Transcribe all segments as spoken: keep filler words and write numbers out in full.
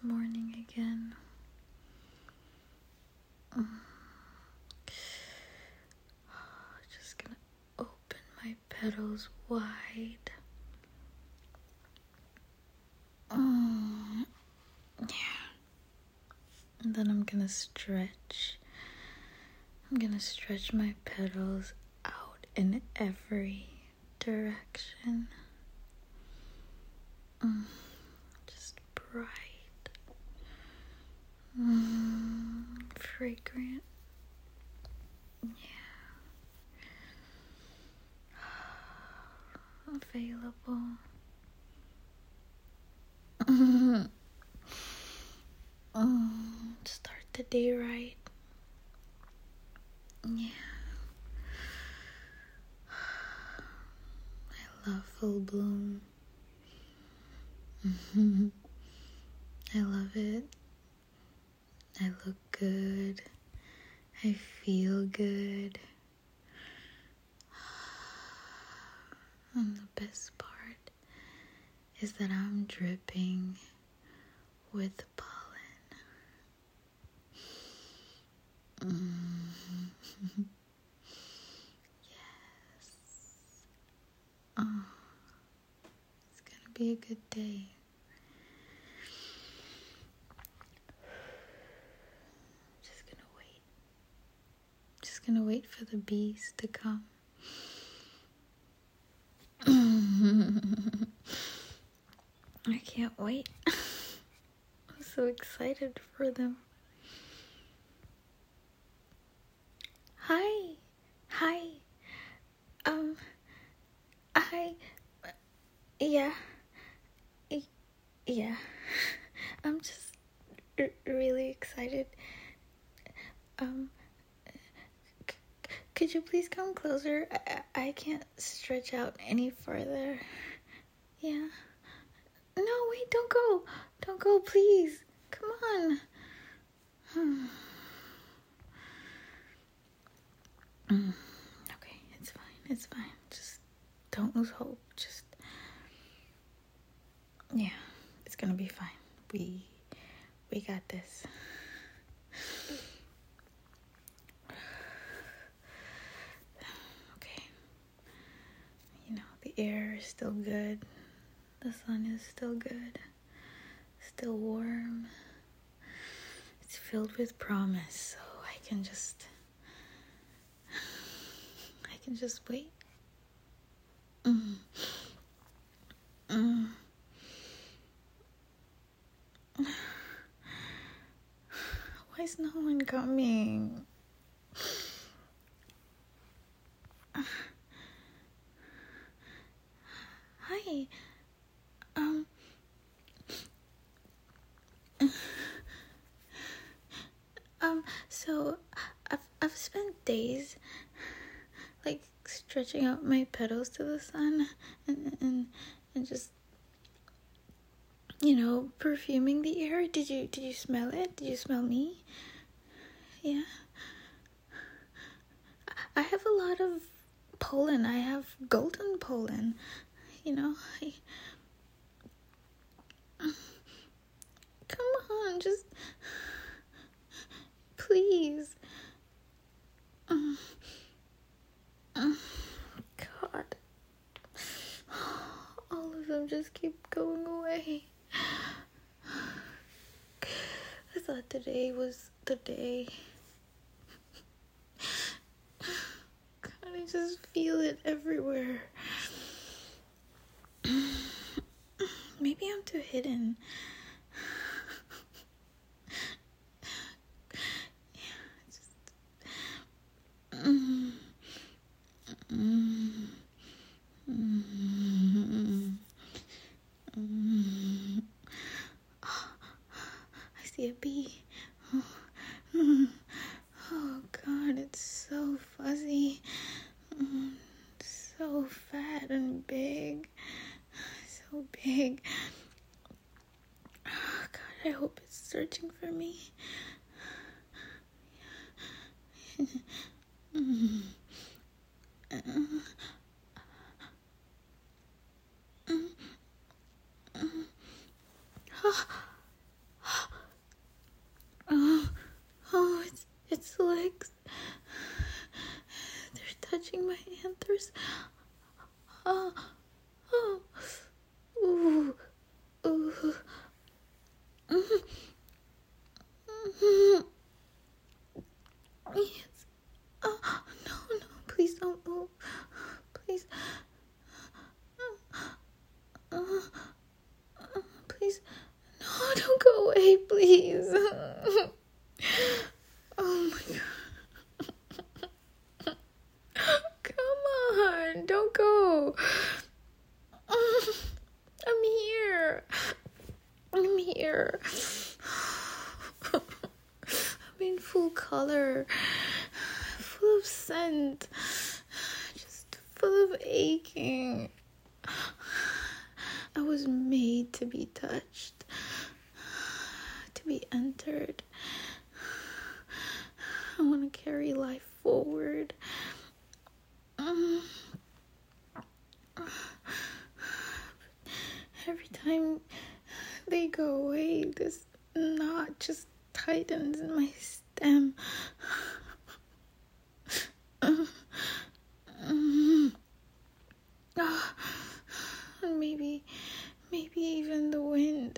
morning again. Mm. Just gonna open my petals wide. Mm. Yeah. And then I'm gonna stretch. I'm gonna stretch my petals out in every direction. Mm. Just bright. Mm. Fragrant. Yeah. Available. Mm. Start the day right. Yeah. I love full bloom. I love it. I look good. I feel good. And the best part is that I'm dripping with pollen. Mm-hmm. Yes. Oh, it's gonna be a good day. Just gonna wait. Just gonna wait for the bees to come. I can't wait. I'm so excited for them. Hi. Hi. Um, I, yeah, yeah, I'm just r- really excited. Um, c- could you please come closer? I-, I can't stretch out any further. Yeah. No, wait, don't go. Don't go, please. Come on. Hmm. Mm. Okay, it's fine. It's fine. Just don't lose hope. Just, yeah, it's gonna be fine. We, we got this. Okay. You know, the air is still good. The sun is still good. Still warm. It's filled with promise, so I can just, I can just wait. Mm. Mm. Why is no one coming? Hi. Um. Um. So, I've I've spent days, like, stretching out my petals to the sun, and and and just, you know, perfuming the air. Did you did you smell it? Did you smell me? Yeah. I have a lot of pollen. I have golden pollen. You know, I... Come on, just... Please. God. All of them just keep going away. I thought today was the day. God, I just feel it everywhere. Maybe I'm too hidden. Yeah, just... Mm. Mm. Mm. Mm. Oh, I see a bee. Oh, oh God, it's so fuzzy. Mm. So fat and big. So big. Oh, God, I hope it's searching for me. Mm. Mm. Mm. Mm. Oh. flowers. Oh, oh, ooh, ooh. Mm-hmm. Mm-hmm. Yes. Oh, no, no, please don't move. Please. Uh, uh, please. No, don't go away, please. Oh my God. Come on, don't go. I'm here. I'm here. I'm in full color, full of scent, just full of aching. I was made to be touched, to be entered. I want to carry life forward. Um, every time they go away, this knot just tightens in my stem. Uh, um, uh, maybe, maybe even the wind.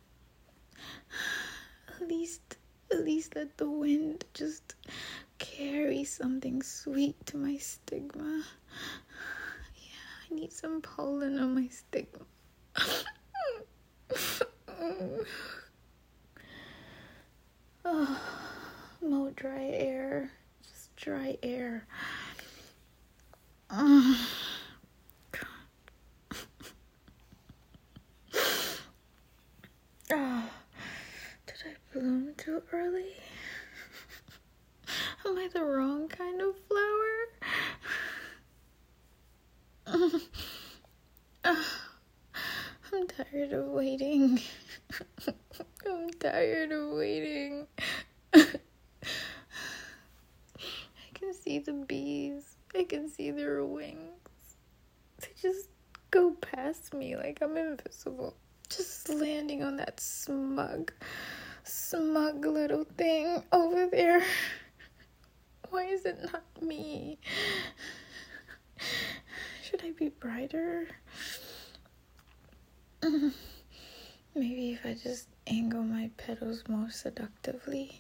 At least, at least let the wind just carry something sweet to my stigma. Yeah, I need some pollen on my stigma. Oh, no dry air, just dry air. Uh, oh, did I bloom too early? Am I the wrong kind of flower? Uh, I'm tired of waiting. I'm tired of waiting. I can see the bees. I can see their wings. They just go past me like I'm invisible. Just landing on that smug, smug little thing over there. Why is it not me? Should I be brighter? Maybe if I just angle my petals more seductively.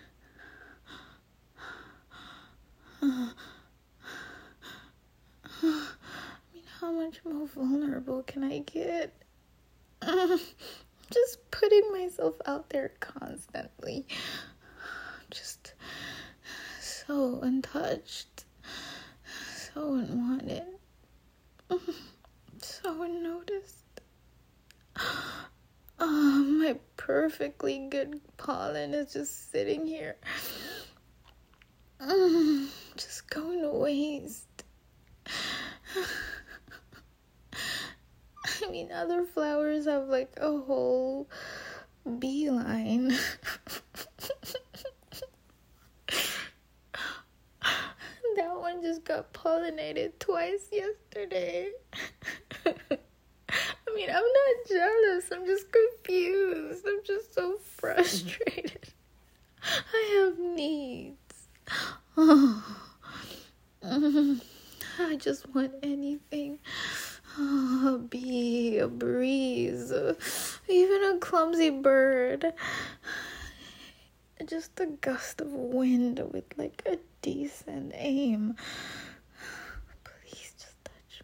I mean, how much more vulnerable can I get? Just putting myself out there constantly. Just so untouched. So unwanted. So unnoticed. Oh, my perfectly good pollen is just sitting here. Just going to waste. I mean, other flowers have like a whole beeline. That one just got pollinated twice yesterday. I mean, I'm not jealous. I'm just confused. I'm just so frustrated. I have needs. Oh. I just want anything. Oh, a bee, a breeze, even a clumsy bird. Just a gust of wind with like a decent aim. Please just touch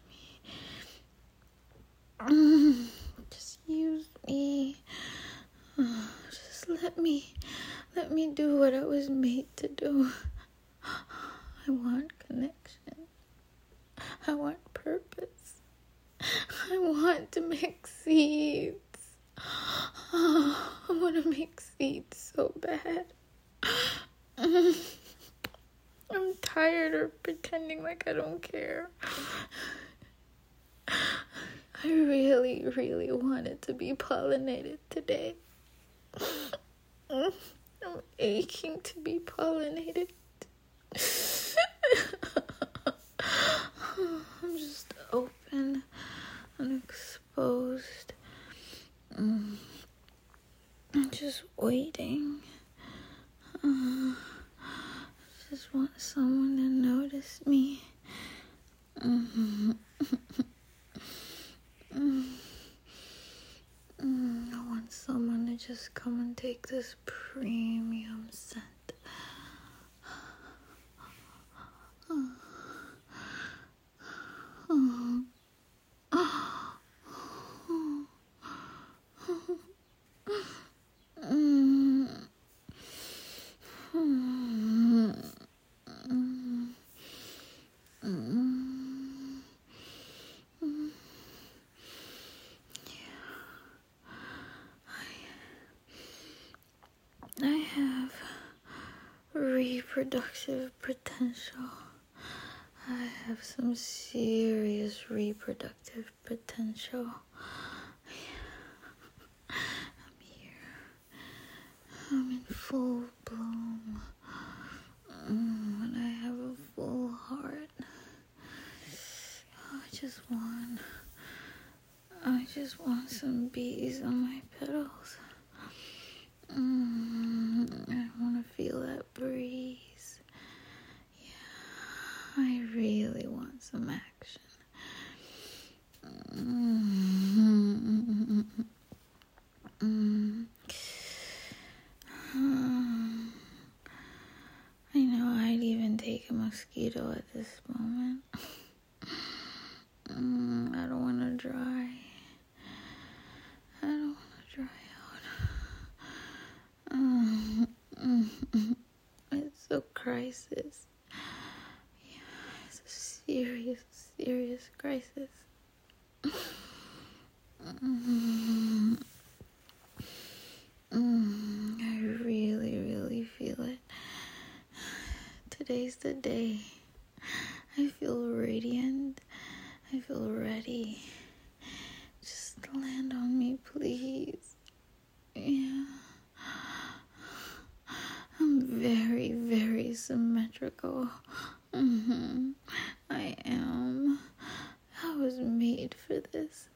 me. Just use me. Just let me, let me do what I was made to do. I want connection. I want purpose. I want to make seeds. Oh, I want to make seeds so bad. I'm tired of pretending like I don't care. I really, really wanted to be pollinated today. I'm aching to be pollinated. I'm just open and exposed. Mm. I'm just waiting. Uh, I just want someone to notice me. Mm-hmm. Mm, I want someone to just come and take this premium scent. I have reproductive potential. I have some serious reproductive potential. I'm here. I'm in full bloom. Mm, and I have a full heart. I just want, I just want some bees on my petals. Mm, I want to feel that breeze. Yeah, I really want some action. Mm, mm, mm. I know I'd even take a mosquito at this moment. Mm, I don't want to dry. I don't want to dry out. Mm, mm, mm. It's a crisis. Yeah, it's a serious, serious crisis. Mm, mm, I really, really feel it. Today's the day. I feel radiant. I feel ready. Just land on me, please. Yeah. I'm very, very symmetrical. Mm-hmm. I am. I was made for this.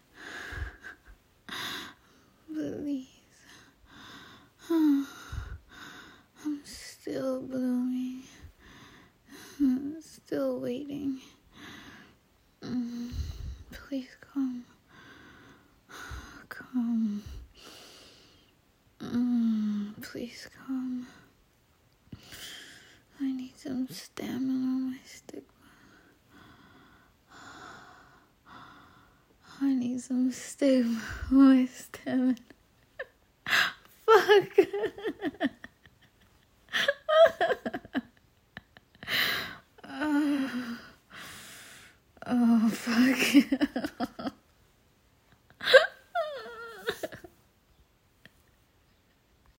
Please. I'm still blooming. Still waiting. Mm, please come. Come. Mm, please come. I need some stamina on my stigma. I need some stigma on my stamina. Fuck. Oh, oh fuck.